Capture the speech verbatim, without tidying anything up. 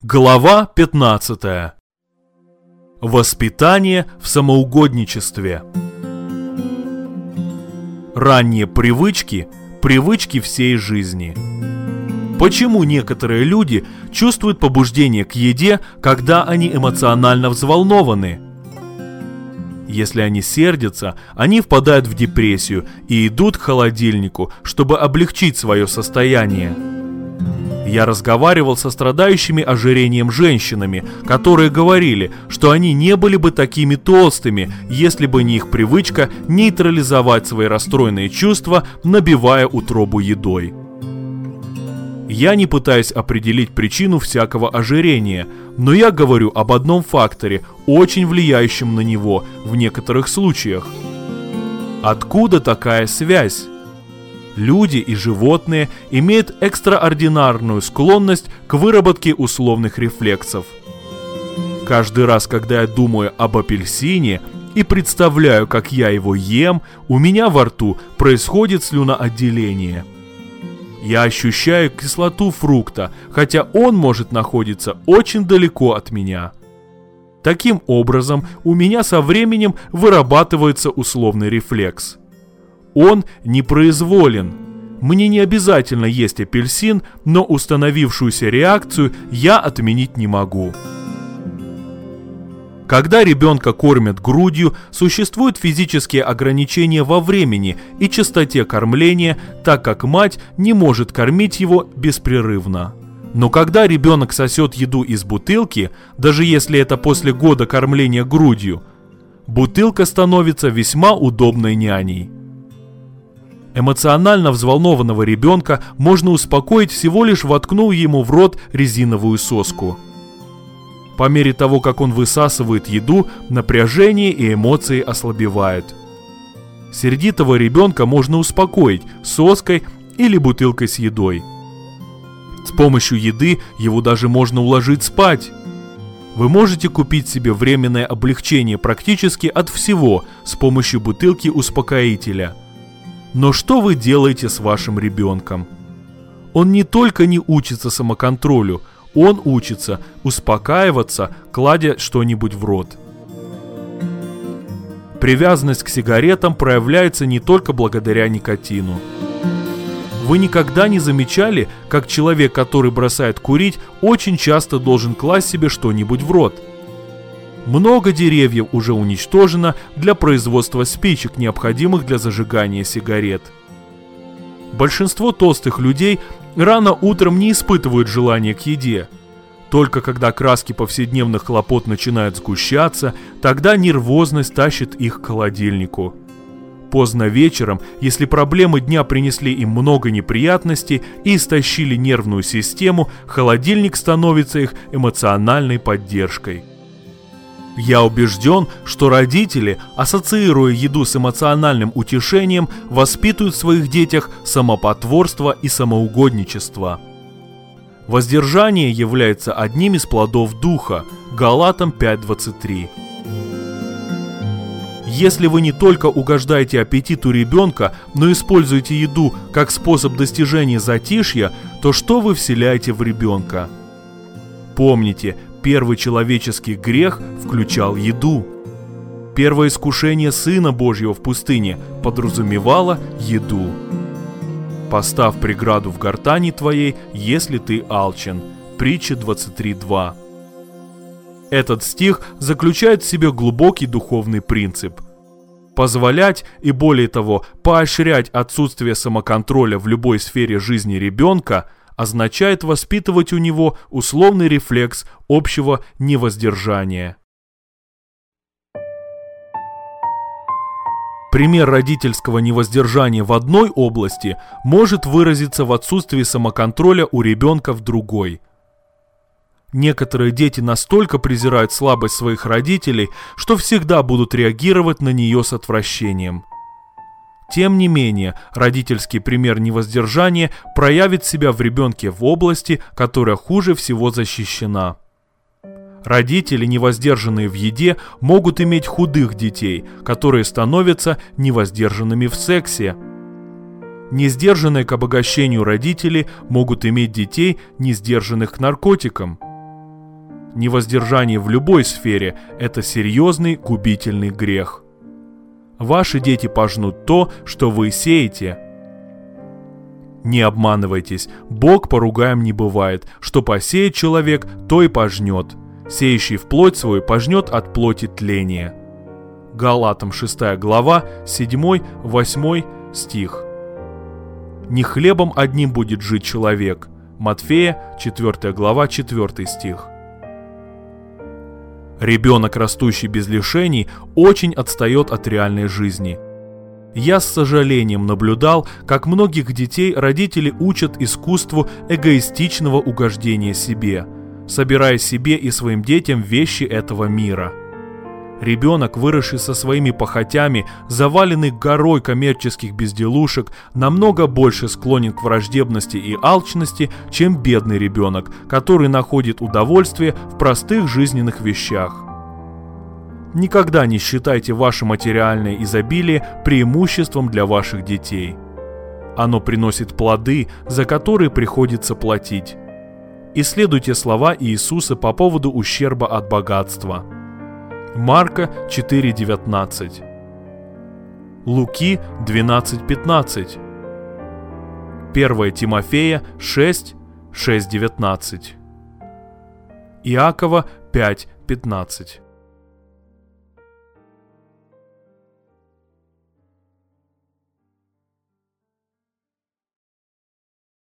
Глава пятнадцатая. Воспитание в самоугодничестве. Ранние привычки – привычки всей жизни. Почему некоторые люди чувствуют побуждение к еде, когда они эмоционально взволнованы? Если они сердятся, они впадают в депрессию и идут к холодильнику, чтобы облегчить свое состояние. Я разговаривал со страдающими ожирением женщинами, которые говорили, что они не были бы такими толстыми, если бы не их привычка нейтрализовать свои расстроенные чувства, набивая утробу едой. Я не пытаюсь определить причину всякого ожирения, но я говорю об одном факторе, очень влияющем на него в некоторых случаях. Откуда такая связь? Люди и животные имеют экстраординарную склонность к выработке условных рефлексов. Каждый раз, когда я думаю об апельсине и представляю, как я его ем, у меня во рту происходит слюноотделение. Я ощущаю кислоту фрукта, хотя он может находиться очень далеко от меня. Таким образом, у меня со временем вырабатывается условный рефлекс. Он непроизволен. Мне не обязательно есть апельсин, но установившуюся реакцию я отменить не могу. Когда ребенка кормят грудью, существуют физические ограничения во времени и частоте кормления, так как мать не может кормить его беспрерывно. Но когда ребенок сосет еду из бутылки, даже если это после года кормления грудью, бутылка становится весьма удобной няней. Эмоционально взволнованного ребенка можно успокоить, всего лишь воткнув ему в рот резиновую соску. По мере того, как он высасывает еду, напряжение и эмоции ослабевают. Сердитого ребенка можно успокоить соской или бутылкой с едой. С помощью еды его даже можно уложить спать. Вы можете купить себе временное облегчение практически от всего с помощью бутылки успокоителя. Но что вы делаете с вашим ребенком? Он не только не учится самоконтролю, он учится успокаиваться, кладя что-нибудь в рот. Привязанность к сигаретам проявляется не только благодаря никотину. Вы никогда не замечали, как человек, который бросает курить, очень часто должен класть себе что-нибудь в рот? Много деревьев уже уничтожено для производства спичек, необходимых для зажигания сигарет. Большинство толстых людей рано утром не испытывают желания к еде. Только когда краски повседневных хлопот начинают сгущаться, тогда нервозность тащит их к холодильнику. Поздно вечером, если проблемы дня принесли им много неприятностей и истощили нервную систему, холодильник становится их эмоциональной поддержкой. Я убежден, что родители, ассоциируя еду с эмоциональным утешением, воспитывают в своих детях самопотворство и самоугодничество. Воздержание является одним из плодов духа. Галатам пять двадцать три. Если вы не только угождаете аппетиту ребенка, но используете еду как способ достижения затишья, то что вы вселяете в ребенка? Помните, первый человеческий грех включал еду. Первое искушение Сына Божьего в пустыне подразумевало еду. «Поставь преграду в гортани твоей, если ты алчен». Притча двадцать три два. Этот стих заключает в себе глубокий духовный принцип. Позволять и, более того, поощрять отсутствие самоконтроля в любой сфере жизни ребенка означает воспитывать у него условный рефлекс общего невоздержания. Пример родительского невоздержания в одной области может выразиться в отсутствии самоконтроля у ребенка в другой. Некоторые дети настолько презирают слабость своих родителей, что всегда будут реагировать на нее с отвращением. Тем не менее, родительский пример невоздержания проявит себя в ребенке в области, которая хуже всего защищена. Родители, невоздержанные в еде, могут иметь худых детей, которые становятся невоздержанными в сексе. Несдержанные к обогащению родители могут иметь детей, не сдержанных к наркотикам. Невоздержание в любой сфере – это серьезный губительный грех. Ваши дети пожнут то, что вы сеете. Не обманывайтесь, Бог поругаем не бывает, что посеет человек, то и пожнет. Сеющий в плоть свою пожнет от плоти тление. Галатам шестая глава, седьмой-восьмой стих. Не хлебом одним будет жить человек. Матфея четвёртая глава, четвёртый стих. Ребенок, растущий без лишений, очень отстает от реальной жизни. Я с сожалением наблюдал, как многих детей родители учат искусству эгоистичного угождения себе, собирая себе и своим детям вещи этого мира. Ребенок, выросший со своими похотями, заваленный горой коммерческих безделушек, намного больше склонен к враждебности и алчности, чем бедный ребенок, который находит удовольствие в простых жизненных вещах. Никогда не считайте ваше материальное изобилие преимуществом для ваших детей. Оно приносит плоды, за которые приходится платить. Исследуйте слова Иисуса по поводу ущерба от богатства. Марка четыре девятнадцать, Луки двенадцать пятнадцать, первое Тимофея шесть шесть девятнадцать, Иакова пять пятнадцать.